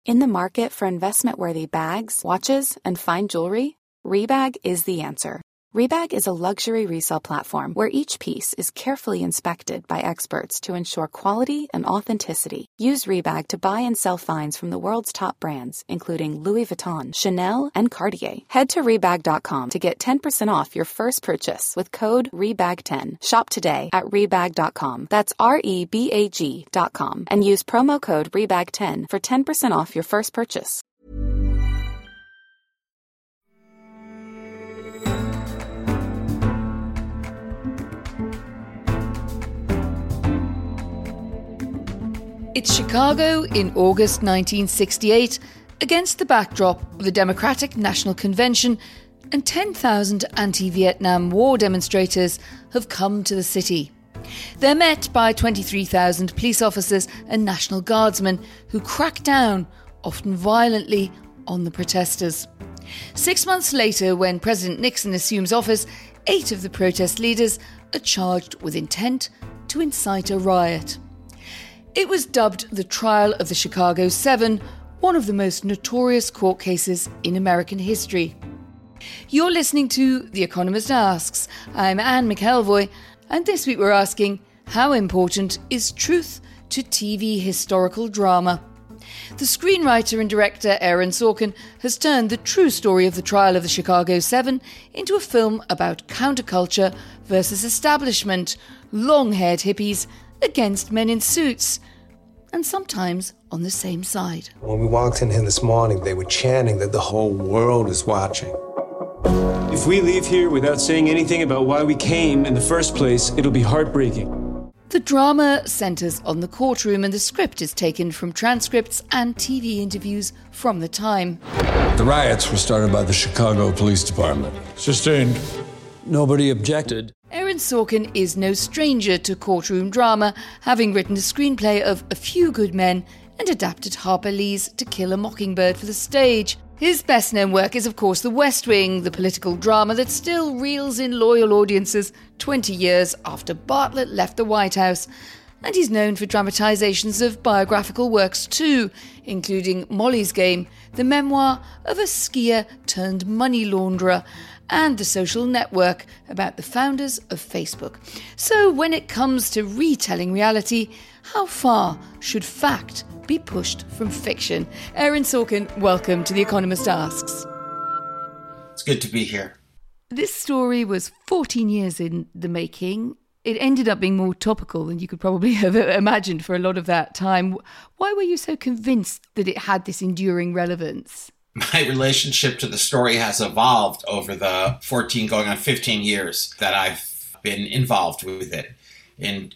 In the market for investment-worthy bags, watches, and fine jewelry, Rebag is the answer. Rebag is a luxury resale platform where each piece is carefully inspected by experts to ensure quality and authenticity. Use Rebag to buy and sell finds from the world's top brands, including Louis Vuitton, Chanel, and Cartier. Head to Rebag.com to get 10% off your first purchase with code REBAG10. Shop today at Rebag.com. That's REBAG.com. And use promo code REBAG10 for 10% off your first purchase. It's Chicago in August 1968 against the backdrop of the Democratic National Convention, and 10,000 anti-Vietnam War demonstrators have come to the city. They're met by 23,000 police officers and National Guardsmen who crack down, often violently, on the protesters. 6 months later, when President Nixon assumes office, 8 of the protest leaders are charged with intent to incite a riot. It was dubbed the Trial of the Chicago 7, one of the most notorious court cases in American history. You're listening to The Economist Asks. I'm Anne McElvoy, and this week we're asking, how important is truth to TV historical drama? The screenwriter and director Aaron Sorkin has turned the true story of the Trial of the Chicago 7 into a film about counterculture versus establishment, long-haired hippies against men in suits, and sometimes on the same side. When we walked in here this morning, they were chanting that the whole world is watching. If we leave here without saying anything about why we came in the first place, it'll be heartbreaking. The drama centres on the courtroom, and the script is taken from transcripts and TV interviews from the time. The riots were started by the Chicago Police Department. Sustained. Nobody objected. Aaron Sorkin is no stranger to courtroom drama, having written a screenplay of A Few Good Men and adapted Harper Lee's To Kill a Mockingbird for the stage. His best-known work is, of course, The West Wing, the political drama that still reels in loyal audiences 20 years after Bartlet left the White House. And he's known for dramatisations of biographical works too, including Molly's Game, the memoir of a skier turned money launderer, and The Social Network, about the founders of Facebook. So when it comes to retelling reality, how far should fact be pushed from fiction? Aaron Sorkin, welcome to The Economist Asks. It's good to be here. This story was 14 years in the making. It ended up being more topical than you could probably have imagined for a lot of that time. Why were you so convinced that it had this enduring relevance? My relationship to the story has evolved over the 14 going on 15 years that I've been involved with it. In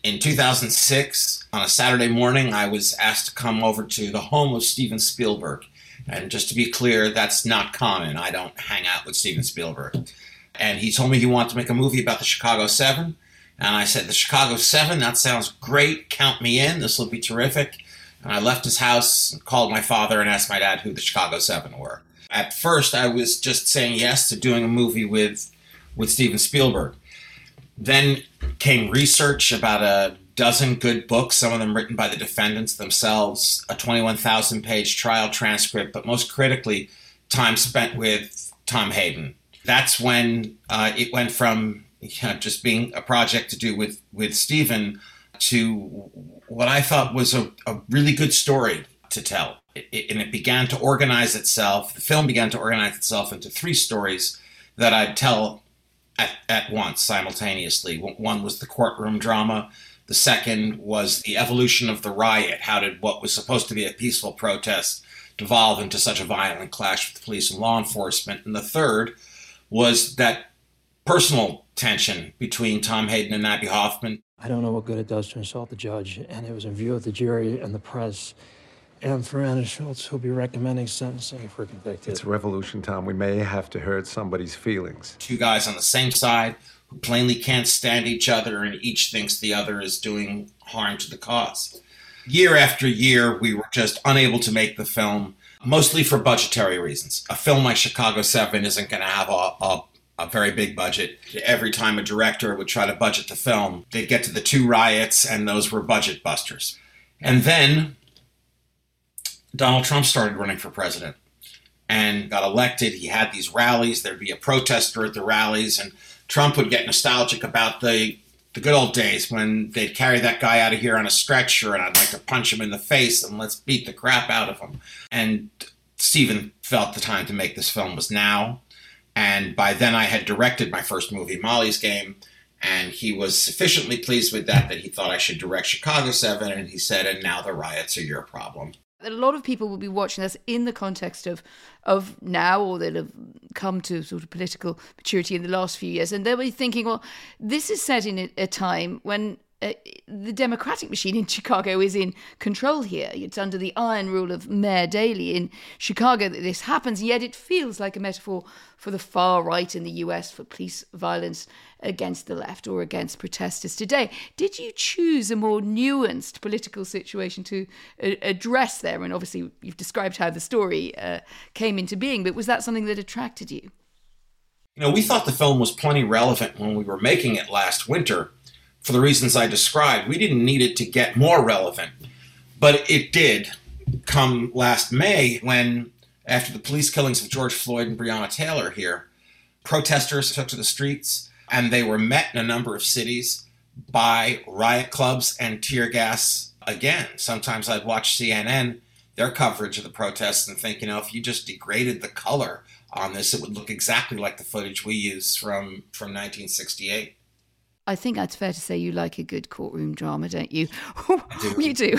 2006, on a Saturday morning, I was asked to come over to the home of Steven Spielberg. And just to be clear, that's not common. I don't hang out with Steven Spielberg. And he told me he wanted to make a movie about the Chicago 7. And I said, the Chicago 7? That sounds great. Count me in. This will be terrific. And I left his house, called my father, and asked my dad who the Chicago 7 were. At first, I was just saying yes to doing a movie with Steven Spielberg. Then came research about a dozen good books, some of them written by the defendants themselves, a 21,000-page trial transcript, but most critically, time spent with Tom Hayden. That's when it went from just being a project to do with Steven to what I thought was a really good story to tell. And it began to organize itself, the film began to organize itself into 3 stories that I'd tell at once, simultaneously. One was the courtroom drama. The second was the evolution of the riot. How did what was supposed to be a peaceful protest devolve into such a violent clash with police and law enforcement? And the third was that personal tension between Tom Hayden and Abbie Hoffman. I don't know what good it does to insult the judge, and it was in view of the jury and the press. And for Anna Schultz, who'll be recommending sentencing if we're convicted. It's a revolution, Tom. We may have to hurt somebody's feelings. 2 guys on the same side who plainly can't stand each other, and each thinks the other is doing harm to the cause. Year after year, we were just unable to make the film, mostly for budgetary reasons. A film like Chicago 7 isn't going to have a very big budget. Every time a director would try to budget the film, they'd get to the 2 riots, and those were budget busters. And then Donald Trump started running for president and got elected. He had these rallies. There'd be a protester at the rallies, and Trump would get nostalgic about the good old days when they'd carry that guy out of here on a stretcher and I'd like to punch him in the face and let's beat the crap out of him. And Stephen felt the time to make this film was now. And by then I had directed my first movie, Molly's Game, and he was sufficiently pleased with that he thought I should direct Chicago 7, and he said, and now the riots are your problem. A lot of people will be watching this in the context of now, or they'll have come to sort of political maturity in the last few years, and they'll be thinking, well, this is set in a time when the Democratic machine in Chicago is in control here. It's under the iron rule of Mayor Daley in Chicago that this happens, yet it feels like a metaphor for the far right in the US, for police violence against the left or against protesters today. Did you choose a more nuanced political situation to address there? And obviously you've described how the story came into being, but was that something that attracted you? We thought the film was plenty relevant when we were making it last winter. For the reasons I described, we didn't need it to get more relevant. But it did come last May when, after the police killings of George Floyd and Breonna Taylor here, protesters took to the streets, and they were met in a number of cities by riot clubs and tear gas again. Sometimes I'd watch CNN, their coverage of the protests, and think, if you just degraded the color on this, it would look exactly like the footage we use from 1968. I think it's fair to say you like a good courtroom drama, don't you? I do. You do.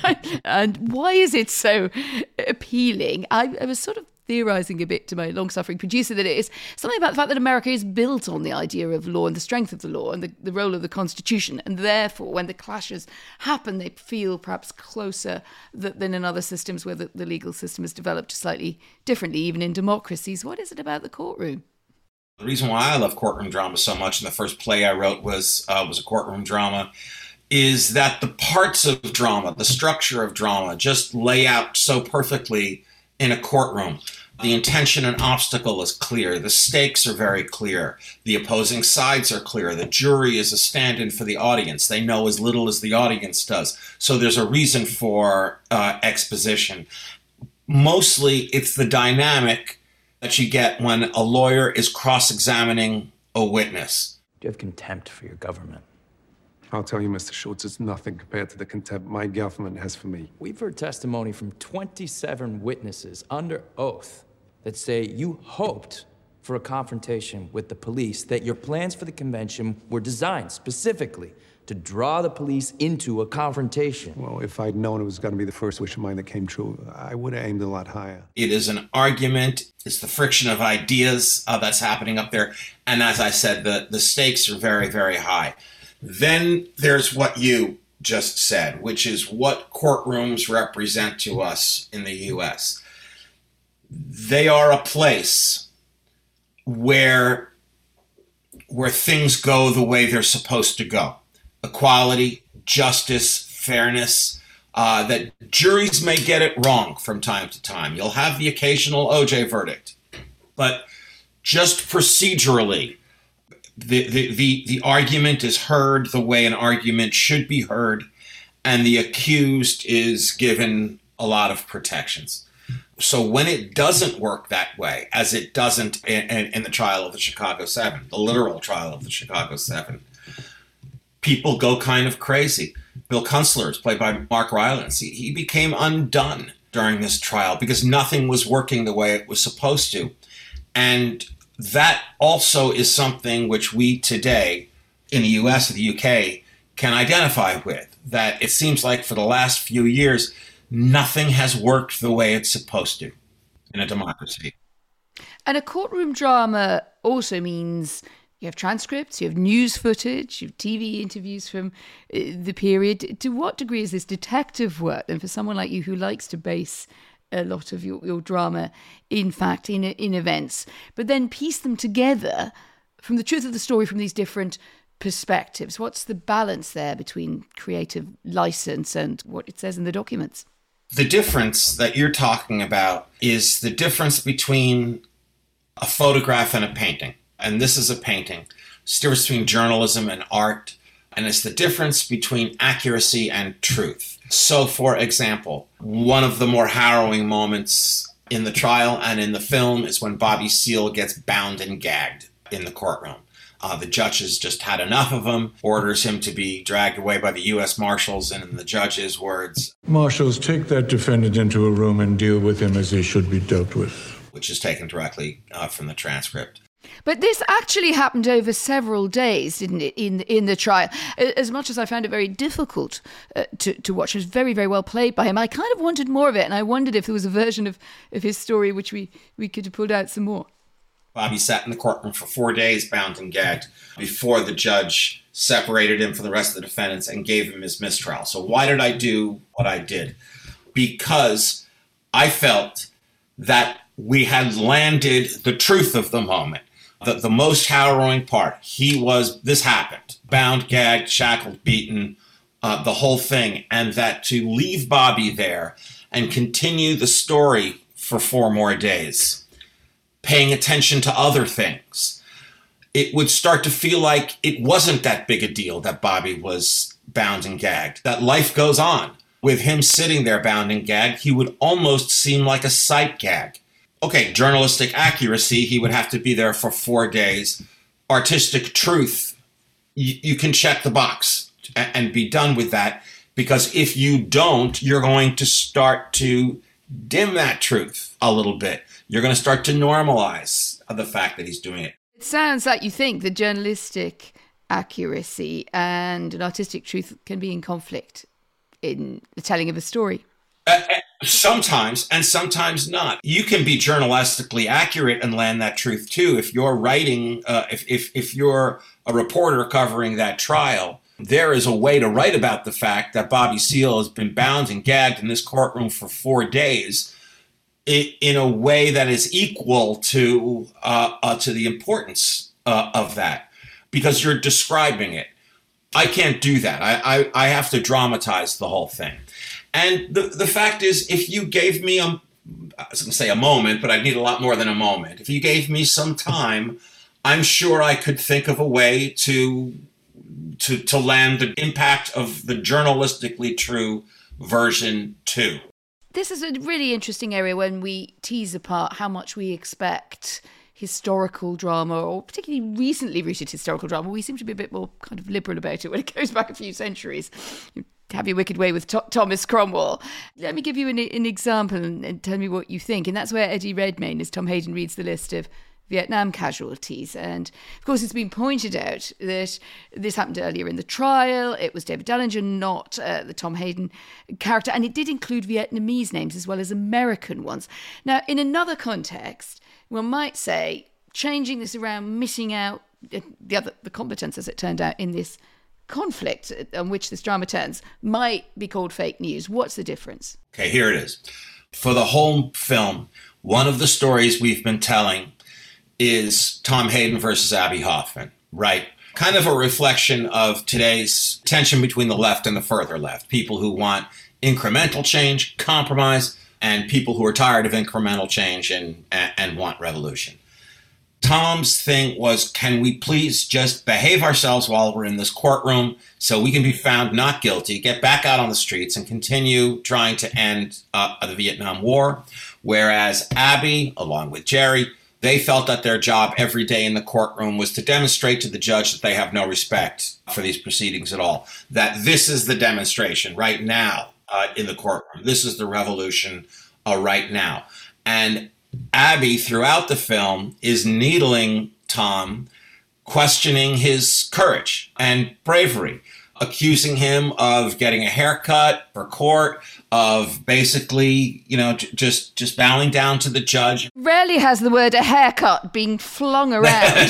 And why is it so appealing? I was sort of theorising a bit to my long-suffering producer that it is something about the fact that America is built on the idea of law and the strength of the law and the role of the Constitution. And therefore, when the clashes happen, they feel perhaps closer than in other systems where the legal system is developed slightly differently, even in democracies. What is it about the courtroom? The reason why I love courtroom drama so much, and the first play I wrote was a courtroom drama, is that the parts of drama, the structure of drama, just lay out so perfectly in a courtroom. The intention and obstacle is clear. The stakes are very clear. The opposing sides are clear. The jury is a stand-in for the audience. They know as little as the audience does. So there's a reason for exposition. Mostly it's the dynamic that you get when a lawyer is cross-examining a witness. Do you have contempt for your government? I'll tell you, Mr. Schultz, it's nothing compared to the contempt my government has for me. We've heard testimony from 27 witnesses under oath that say you hoped for a confrontation with the police, that your plans for the convention were designed specifically to draw the police into a confrontation. Well, if I'd known it was going to be the first wish of mine that came true, I would have aimed a lot higher. It is an argument. It's the friction of ideas that's happening up there. And as I said, the stakes are very, very high. Then there's what you just said, which is what courtrooms represent to us in the U.S. They are a place where things go the way they're supposed to go. Equality, justice, fairness, that juries may get it wrong from time to time. You'll have the occasional OJ verdict. But just procedurally, the argument is heard the way an argument should be heard, and the accused is given a lot of protections. So when it doesn't work that way, as it doesn't in the trial of the Chicago 7, the literal trial of the Chicago 7, people go kind of crazy. Bill Kunstler is played by Mark Rylance. He became undone during this trial because nothing was working the way it was supposed to. And that also is something which we today in the US and the UK can identify with, that it seems like for the last few years, nothing has worked the way it's supposed to in a democracy. And a courtroom drama also means you have transcripts, you have news footage, you have TV interviews from the period. To what degree is this detective work? And for someone like you who likes to base a lot of your drama, in fact, in events, but then piece them together from the truth of the story from these different perspectives. What's the balance there between creative license and what it says in the documents? The difference that you're talking about is the difference between a photograph and a painting. And this is a painting. It's the difference between journalism and art. And it's the difference between accuracy and truth. So, for example, one of the more harrowing moments in the trial and in the film is when Bobby Seale gets bound and gagged in the courtroom. The judge has just had enough of him, orders him to be dragged away by the U.S. Marshals, and in the judge's words, "Marshals, take that defendant into a room and deal with him as he should be dealt with." Which is taken directly from the transcript. But this actually happened over several days, didn't it, in the trial? As much as I found it very difficult to watch, it was very, very well played by him. I kind of wanted more of it, and I wondered if there was a version of his story which we could have pulled out some more. Bobby sat in the courtroom for 4 days, bound and gagged, before the judge separated him from the rest of the defendants and gave him his mistrial. So why did I do what I did? Because I felt that we had landed the truth of the moment. The most harrowing part, this happened, bound, gagged, shackled, beaten, the whole thing. And that to leave Bobby there and continue the story for 4 more days, paying attention to other things, it would start to feel like it wasn't that big a deal that Bobby was bound and gagged, that life goes on. With him sitting there bound and gagged, he would almost seem like a sight gag. Okay, journalistic accuracy, he would have to be there for 4 days. Artistic truth, you can check the box and be done with that, because if you don't, you're going to start to dim that truth a little bit. You're going to start to normalize the fact that he's doing it. It sounds like you think the journalistic accuracy and an artistic truth can be in conflict in the telling of a story. Sometimes, and sometimes not. You can be journalistically accurate and land that truth too. If you're writing, if you're a reporter covering that trial, there is a way to write about the fact that Bobby Seale has been bound and gagged in this courtroom for 4 days in a way that is equal to the importance of that, because you're describing it. I can't do that. I have to dramatize the whole thing. And the fact is, if you gave me I was going to say a moment, but I'd need a lot more than a moment. If you gave me some time, I'm sure I could think of a way to land the impact of the journalistically true version too. This is a really interesting area when we tease apart how much we expect historical drama, or particularly recently rooted historical drama. We seem to be a bit more kind of liberal about it when it goes back a few centuries. Have your wicked way with Thomas Cromwell. Let me give you an example and tell me what you think. And that's where Eddie Redmayne, as Tom Hayden, reads the list of Vietnam casualties. And of course, it's been pointed out that this happened earlier in the trial. It was David Dallinger, not the Tom Hayden character. And it did include Vietnamese names as well as American ones. Now, in another context, one might say changing this around, missing out the competence, as it turned out, in this conflict on which this drama turns, might be called fake news. What's the difference? Okay, here it is. For the whole film, one of the stories we've been telling is Tom Hayden versus Abbie Hoffman, right? Kind of a reflection of today's tension between the left and the further left. People who want incremental change, compromise, and people who are tired of incremental change and want revolution. Tom's thing was, can we please just behave ourselves while we're in this courtroom so we can be found not guilty, get back out on the streets and continue trying to end the Vietnam War? Whereas Abbie, along with Jerry, they felt that their job every day in the courtroom was to demonstrate to the judge that they have no respect for these proceedings at all. That this is the demonstration right now in the courtroom. This is the revolution right now. And Abbie, throughout the film, is needling Tom, questioning his courage and bravery, accusing him of getting a haircut for court, of basically, just bowing down to the judge. Rarely has the word a haircut being flung around.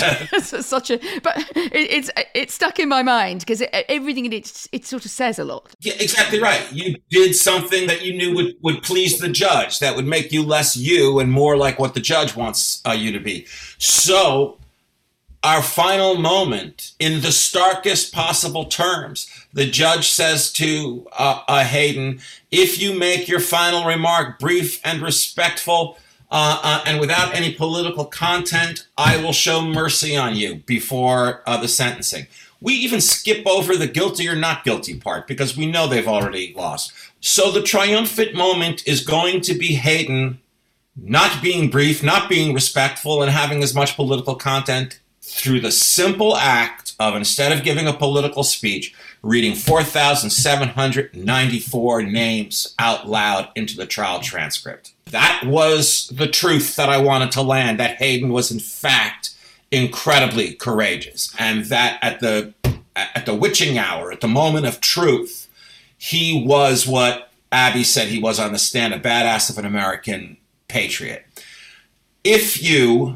But it's stuck in my mind because everything in it sort of says a lot. Yeah, exactly right. You did something that you knew would please the judge, that would make you less you and more like what the judge wants you to be. So our final moment, in the starkest possible terms, the judge says to Hayden, if you make your final remark brief and respectful and without any political content, I will show mercy on you before the sentencing. We even skip over the guilty or not guilty part because we know they've already lost. So the triumphant moment is going to be Hayden not being brief, not being respectful, and having as much political content through the simple act of, instead of giving a political speech, reading 4,794 names out loud into the trial transcript. That was the truth that I wanted to land, that Hayden was in fact incredibly courageous, and that at the witching hour, at the moment of truth, he was what Abby said he was on the stand, a badass of an American patriot. If you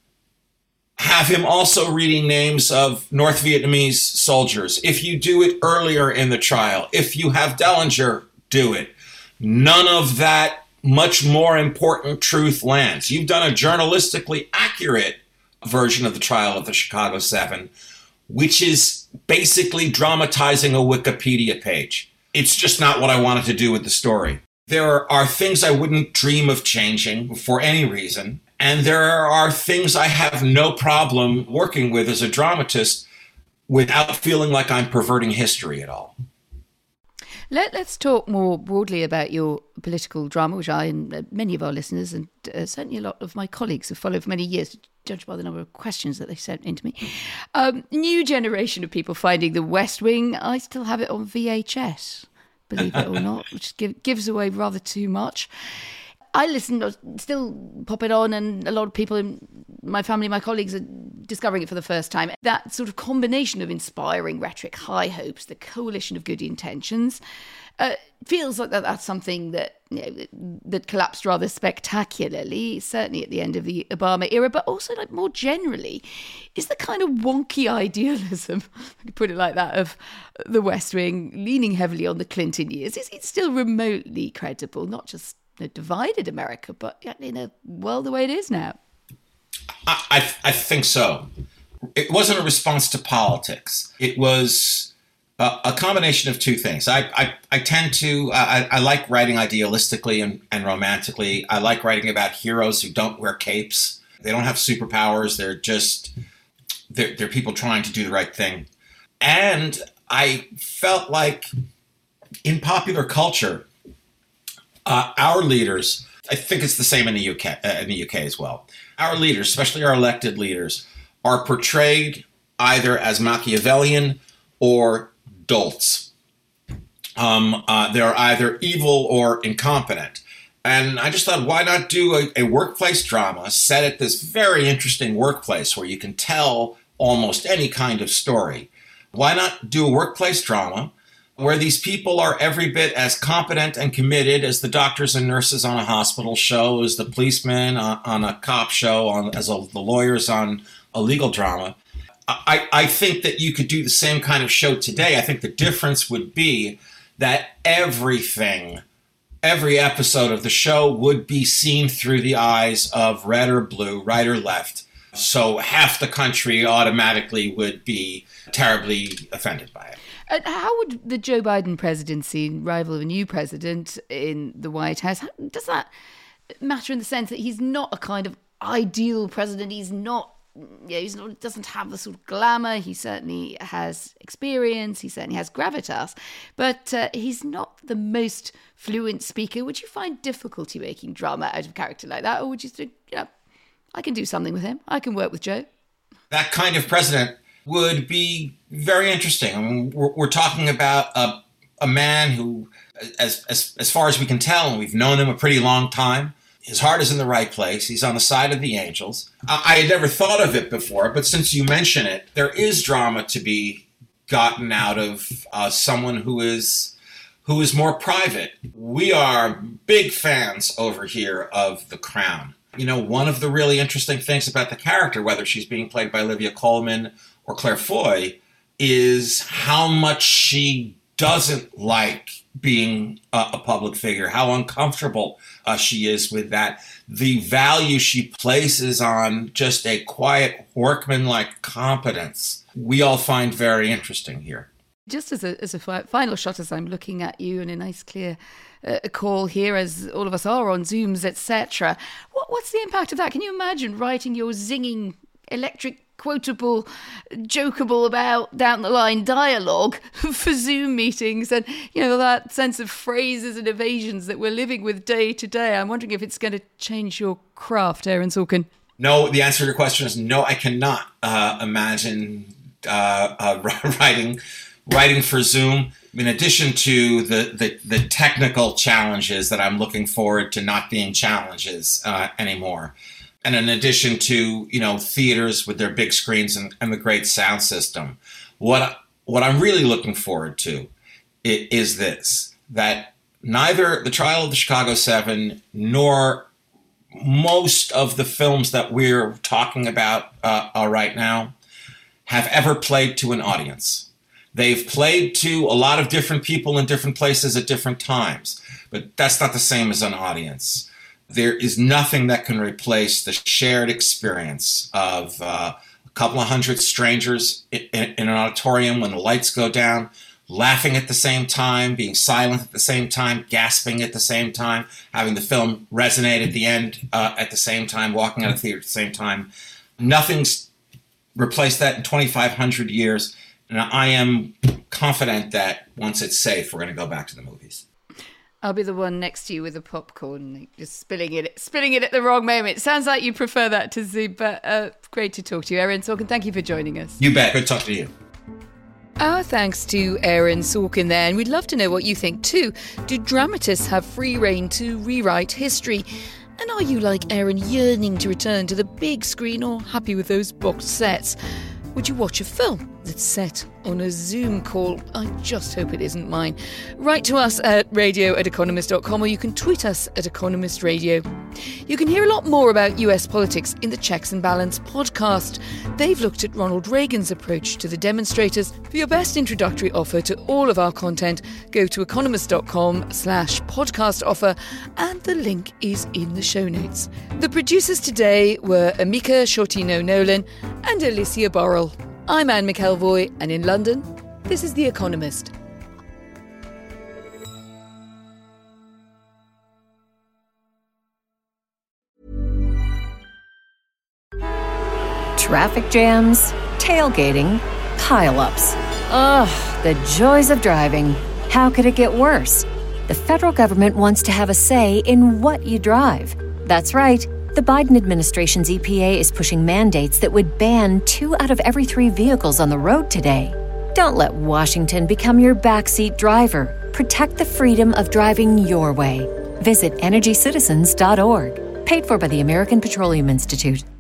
have him also reading names of North Vietnamese soldiers, if you do it earlier in the trial, if you have Dellinger do it, none of that much more important truth lands. You've done a journalistically accurate version of the trial of the Chicago 7, which is basically dramatizing a Wikipedia page. It's just not what I wanted to do with the story. There are things I wouldn't dream of changing for any reason, and there are things I have no problem working with as a dramatist without feeling like I'm perverting history at all. Let's talk more broadly about your political drama, which I and many of our listeners, and certainly a lot of my colleagues have followed for many years, judged by the number of questions that they sent into me. New generation of people finding The West Wing. I still have it on VHS, believe it or not, which gives away rather too much. I still pop it on, and a lot of people in my family, my colleagues, are discovering it for the first time. That sort of combination of inspiring rhetoric, high hopes, the coalition of good intentions, feels like that's something that that collapsed rather spectacularly, certainly at the end of the Obama era, but also like more generally, is the kind of wonky idealism, I could put it like that, of The West Wing leaning heavily on the Clinton years. Is it still remotely credible, not just a divided America, but in a world the way it is now? I think so. It wasn't a response to politics. It was a combination of two things. I tend to, I like writing idealistically and romantically. I like writing about heroes who don't wear capes. They don't have superpowers. They're people trying to do the right thing. And I felt like in popular culture, our leaders, I think it's the same in the UK as well. Our leaders, especially our elected leaders, are portrayed either as Machiavellian or dolts. They're either evil or incompetent. And I just thought, why not do a workplace drama set at this very interesting workplace where you can tell almost any kind of story? Why not do a workplace drama where these people are every bit as competent and committed as the doctors and nurses on a hospital show, as the policemen on a cop show, as the lawyers on a legal drama? I think that you could do the same kind of show today. I think the difference would be that every episode of the show would be seen through the eyes of red or blue, right or left. So half the country automatically would be terribly offended by it. How would the Joe Biden presidency, rival of a new president in the White House, does that matter in the sense that he's not a kind of ideal president? He's not, doesn't have the sort of glamour. He certainly has experience. He certainly has gravitas, but he's not the most fluent speaker. Would you find difficulty making drama out of a character like that, or would you think, I can do something with him. I can work with Joe. That kind of president would be very interesting. I mean, we're talking about a man who, as far as we can tell, and we've known him a pretty long time, his heart is in the right place. He's on the side of the angels. I had never thought of it before, but since you mention it, there is drama to be gotten out of someone who is more private. We are big fans over here of The Crown. One of the really interesting things about the character, whether she's being played by Olivia Colman or Claire Foy, is how much she doesn't like being a public figure, how uncomfortable she is with that, the value she places on just a quiet, workman-like competence. We all find very interesting here. Just as a final shot, as I'm looking at you in a nice clear call here, as all of us are on Zooms, etc., what's the impact of that? Can you imagine writing your zinging electric quotable, jokeable about down the line dialogue for Zoom meetings and, that sense of phrases and evasions that we're living with day to day. I'm wondering if it's going to change your craft, Aaron Sorkin. No, the answer to your question is no, I cannot imagine writing for Zoom. In addition to the technical challenges that I'm looking forward to not being challenges anymore, and in addition to theaters with their big screens and the great sound system, what I'm really looking forward to is this: that neither the Trial of the Chicago 7 nor most of the films that we're talking about right now have ever played to an audience. They've played to a lot of different people in different places at different times, but that's not the same as an audience. There is nothing that can replace the shared experience of a couple of hundred strangers in an auditorium when the lights go down, laughing at the same time, being silent at the same time, gasping at the same time, having the film resonate at the end at the same time, walking out of the theater at the same time. Nothing's replaced that in 2,500 years. And I am confident that once it's safe, we're going to go back to the movies. I'll be the one next to you with the popcorn, just spilling it at the wrong moment. Sounds like you prefer that to Zoom, but great to talk to you, Aaron Sorkin. Thank you for joining us. You bet. Good talking to you. Our thanks to Aaron Sorkin there, and we'd love to know what you think too. Do dramatists have free rein to rewrite history? And are you, like Aaron, yearning to return to the big screen or happy with those boxed sets? Would you watch a film that's set on a Zoom call? I just hope it isn't mine. Write to us at radio@economist.com, or you can tweet us at Economist Radio. You can hear a lot more about US politics in the Checks and Balance podcast. They've looked at Ronald Reagan's approach to the demonstrators. For your best introductory offer to all of our content, go to economist.com/podcast offer, and the link is in the show notes. The producers today were Amika Shortino-Nolan and Alicia Borrell. I'm Anne McElvoy, and in London, this is The Economist. Traffic jams, tailgating, pile-ups. Ugh, the joys of driving. How could it get worse? The federal government wants to have a say in what you drive. That's right. The Biden administration's EPA is pushing mandates that would ban 2 out of every 3 vehicles on the road today. Don't let Washington become your backseat driver. Protect the freedom of driving your way. Visit EnergyCitizens.org. Paid for by the American Petroleum Institute.